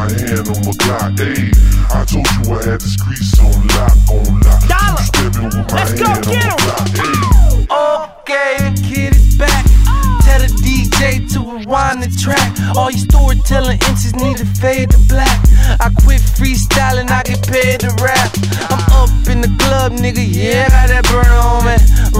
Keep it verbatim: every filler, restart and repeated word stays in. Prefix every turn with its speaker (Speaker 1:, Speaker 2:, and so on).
Speaker 1: my hand on my Glock. Ayy, I told you I had the streets on lock, on lock.
Speaker 2: Dollar.
Speaker 1: Stepping with my
Speaker 2: Let's
Speaker 1: hand
Speaker 2: go,
Speaker 1: on
Speaker 2: get
Speaker 1: my
Speaker 2: him.
Speaker 1: Glock. Ayy.
Speaker 3: Okay, the kid is back. Tell the D J to rewind the track. All you storytelling inches need to fade to black. I quit freestyling, I get paid to rap. I'm up in the club, nigga, yeah, I got that burner on me.